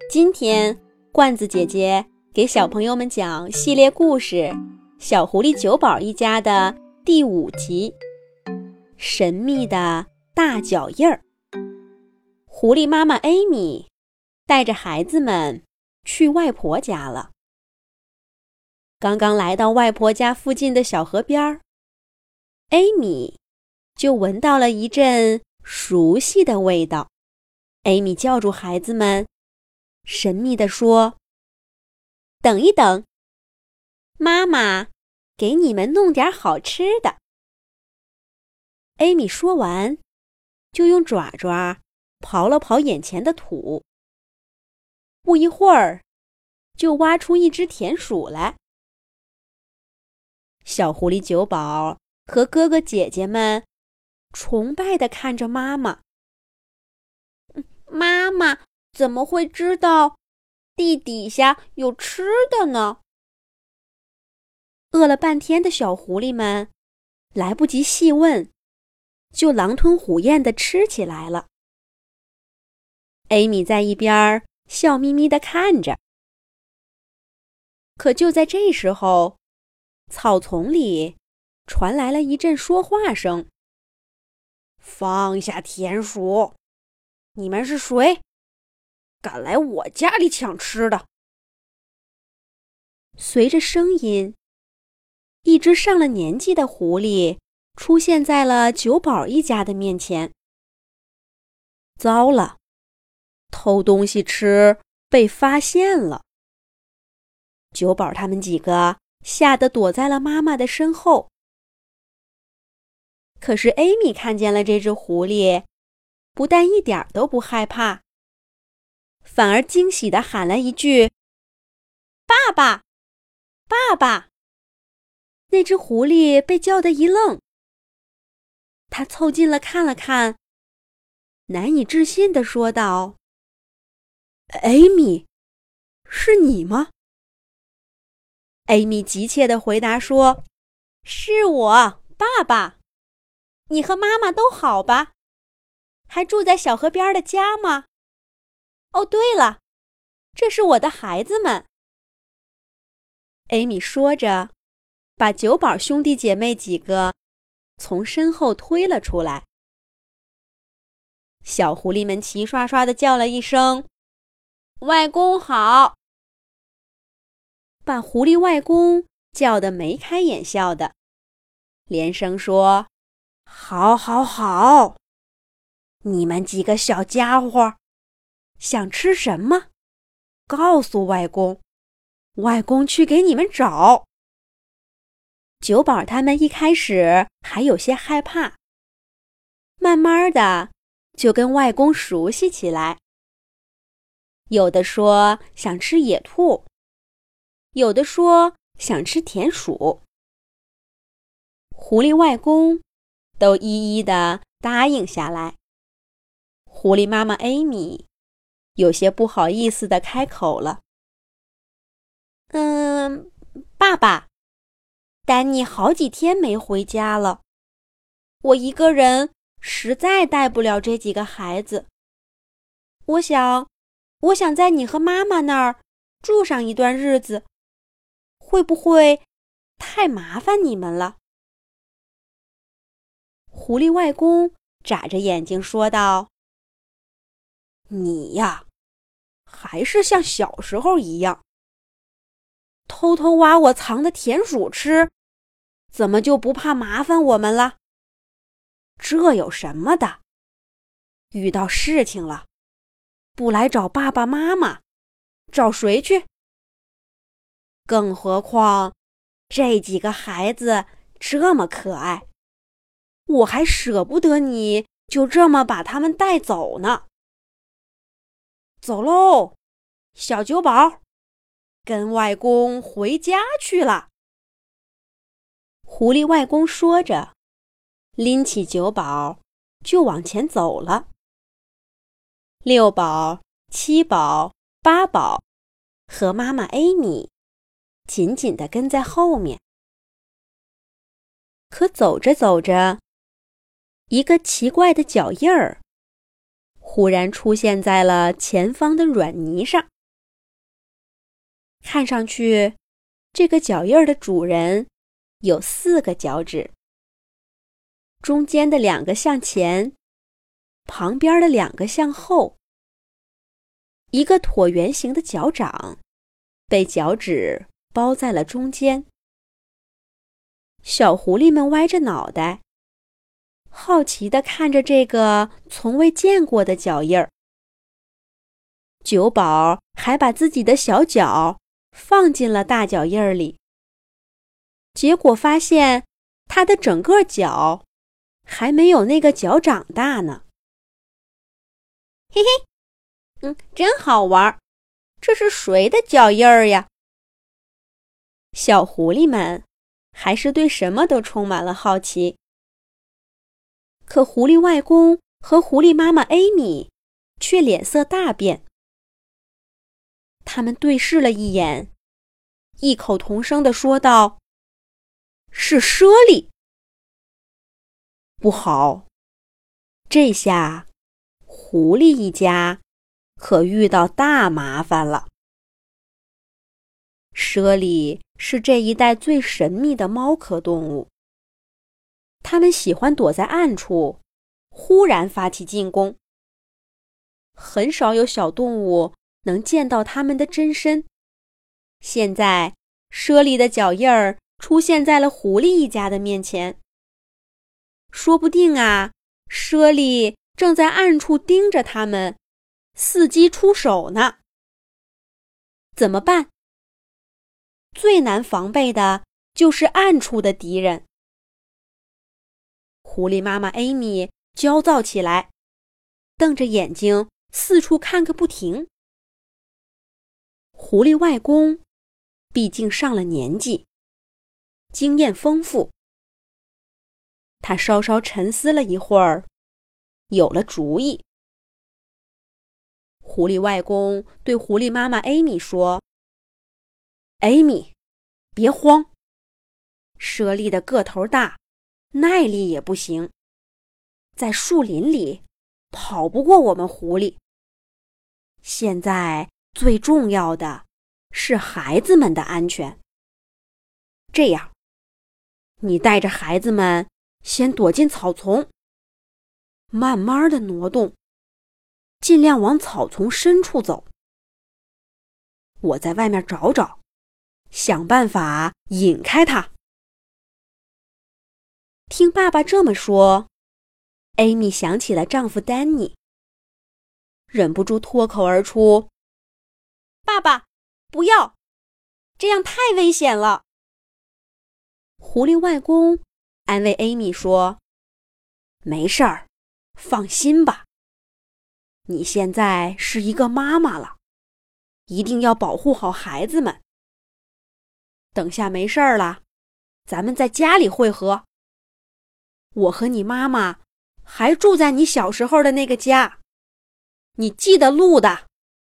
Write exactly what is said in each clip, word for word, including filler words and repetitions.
今天罐子姐姐给小朋友们讲系列故事《小狐狸九宝一家》的第五集《神秘的大脚印儿》。狐狸妈妈艾米带着孩子们去外婆家了。刚刚来到外婆家附近的小河边，艾米就闻到了一阵熟悉的味道。艾米叫住孩子们，神秘地说：“等一等，妈妈给你们弄点好吃的。”艾米说完，就用爪爪刨了刨眼前的土，不一会儿就挖出一只田鼠来。小狐狸九宝和哥哥姐姐们崇拜地看着妈妈。妈妈怎么会知道地底下有吃的呢？饿了半天的小狐狸们来不及细问，就狼吞虎咽地吃起来了。艾米在一边笑眯眯地看着。可就在这时候，草丛里传来了一阵说话声：“ 放下田鼠！你们是谁？敢来我家里抢吃的？” 随着声音，一只上了年纪的狐狸出现在了九宝一家的面前。糟了，偷东西吃被发现了。九宝他们几个吓得躲在了妈妈的身后。可是艾米看见了这只狐狸，不但一点都不害怕，反而惊喜地喊了一句：“爸爸，爸爸！”那只狐狸被叫得一愣，他凑近了看了看，难以置信地说道：“艾米，是你吗？”艾米急切地回答说：“是我，爸爸。你和妈妈都好吧？还住在小河边的家吗？哦，对了，这是我的孩子们。”艾米说着，把九宝兄弟姐妹几个从身后推了出来。小狐狸们齐刷刷地叫了一声：“外公好！”把狐狸外公叫得眉开眼笑的，连声说：“ 好好好！你们几个小家伙，想吃什么？告诉外公，外公去给你们找。” 九宝他们一开始还有些害怕，慢慢的就跟外公熟悉起来。有的说想吃野兔，有的说想吃田鼠。狐狸外公都一一的答应下来。狐狸妈妈艾米有些不好意思地开口了：“嗯，爸爸，丹尼好几天没回家了，我一个人实在带不了这几个孩子。我想，我想在你和妈妈那儿住上一段日子，会不会太麻烦你们了？”狐狸外公眨着眼睛说道：“ 你呀，还是像小时候一样，偷偷挖我藏的田鼠吃，怎么就不怕麻烦我们了？这有什么的？遇到事情了，不来找爸爸妈妈，找谁去？更何况这几个孩子这么可爱，我还舍不得你就这么把他们带走呢。走喽，小九宝，跟外公回家去了。” 狐狸外公说着，拎起九宝就往前走了。六宝、七宝、八宝和妈妈艾米紧紧地跟在后面。可走着走着，一个奇怪的脚印儿忽然出现在了前方的软泥上。 看上去，这个脚印儿的主人有四个脚趾，中间的两个向前，旁边的两个向后。一个椭圆形的脚掌被脚趾包在了中间。小狐狸们歪着脑袋，好奇地看着这个从未见过的脚印儿。九宝还把自己的小脚放进了大脚印儿里，结果发现他的整个脚还没有那个脚掌大呢。嘿嘿，嗯，真好玩，这是谁的脚印儿呀？小狐狸们还是对什么都充满了好奇。可狐狸外公和狐狸妈妈艾米却脸色大变。他们对视了一眼，异口同声地说道：“是猞猁！”不好，这下狐狸一家可遇到大麻烦了。猞猁是这一带最神秘的猫科动物，它们喜欢躲在暗处，忽然发起进攻。很少有小动物能见到它们的真身。现在，猞猁的脚印儿出现在了狐狸一家的面前。说不定啊，猞猁正在暗处盯着它们，伺机出手呢。怎么办？最难防备的就是暗处的敌人。狐狸妈妈艾米焦躁起来，瞪着眼睛四处看个不停。狐狸外公毕竟上了年纪，经验丰富。他稍稍沉思了一会儿，有了主意。狐狸外公对狐狸妈妈艾米说：“艾米，别慌，猞猁的个头大，耐力也不行，在树林里跑不过我们狐狸。现在最重要的是孩子们的安全。这样，你带着孩子们先躲进草丛，慢慢地挪动，尽量往草丛深处走。我在外面找找，想办法引开它。”听爸爸这么说，艾米想起了丈夫丹尼，忍不住脱口而出：“爸爸，不要，这样太危险了。”狐狸外公安慰艾米说：“没事儿，放心吧。你现在是一个妈妈了，一定要保护好孩子们。等下没事儿了，咱们在家里会合。我和你妈妈还住在你小时候的那个家，你记得路的。”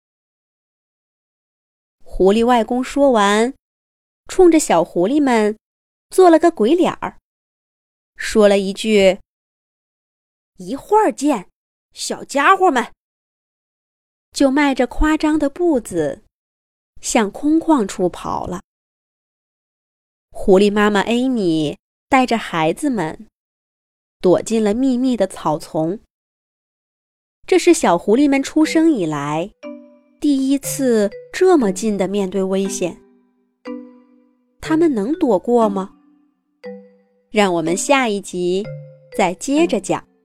狐狸外公说完，冲着小狐狸们做了个鬼脸儿，说了一句：“一会儿见，小家伙们。”就迈着夸张的步子向空旷处跑了。狐狸妈妈艾米带着孩子们躲进了密密的草丛。这是小狐狸们出生以来第一次这么近地面对危险。他们能躲过吗？让我们下一集再接着讲。